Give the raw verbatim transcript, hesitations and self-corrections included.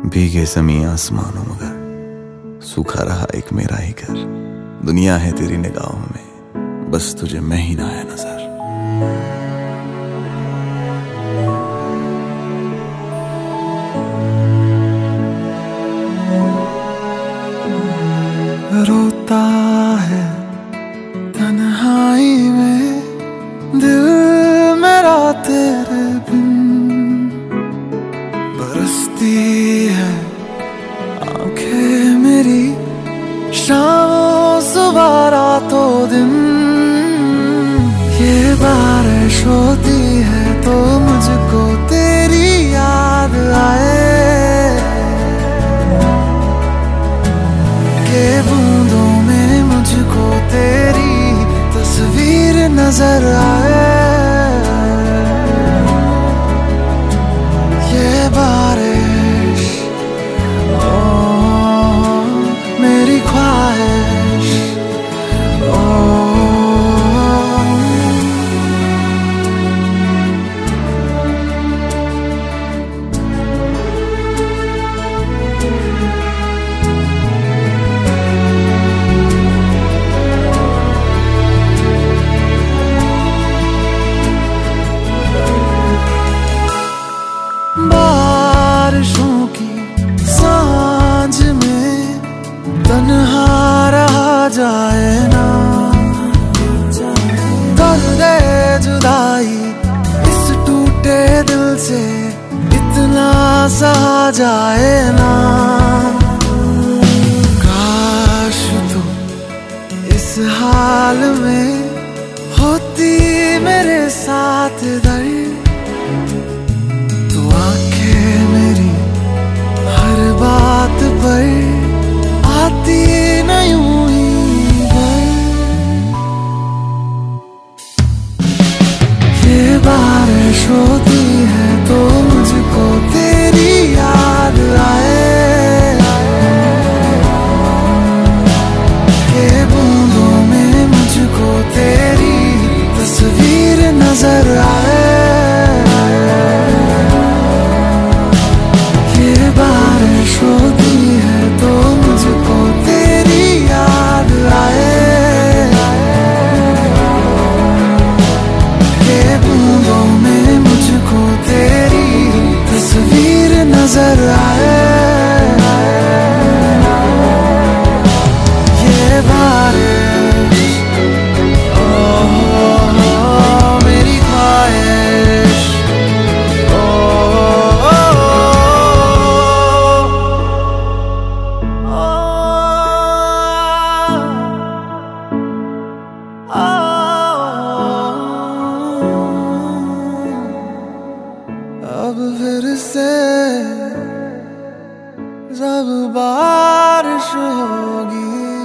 भीगे ज़मीं आसमानों मगर सूखा रहा एक मेरा ही घर। दुनिया है तेरी निगाहों में, बस तुझे मैं ही ना आया नजर। रोता है तन्हाई में दिल मेरा तेरे बिन, बरसती है आंखें मेरी शामों सुबह रातों दिन। ये बारिश होती है तो मुझको तेरी याद आए, ये बूंदों में मुझको तेरी तस्वीर नजर आए। ये बारिश ओ मेरी ख्वाहिश ओ बारिशों की सांझ में तन्हा रहा जाए ना, दर्द जुदाई इस टूटे दिल से इतना सहा जाए ना। काश तू इस हाल में होती मेरे साथ दर्द, बात पर आती न यूं ही घर। ये बारिश होती है तो मुझको तेरी याद आए, ये बूंदों में मुझको तेरी तस्वीर नजर आए। बारिश होती है तो मुझको तेरी याद आए, ये बूंदों में मुझको तेरी तस्वीर नजर आए। ये बारिश ओ मेरी ख्वाहिश अब फिर से जब बारिश होगी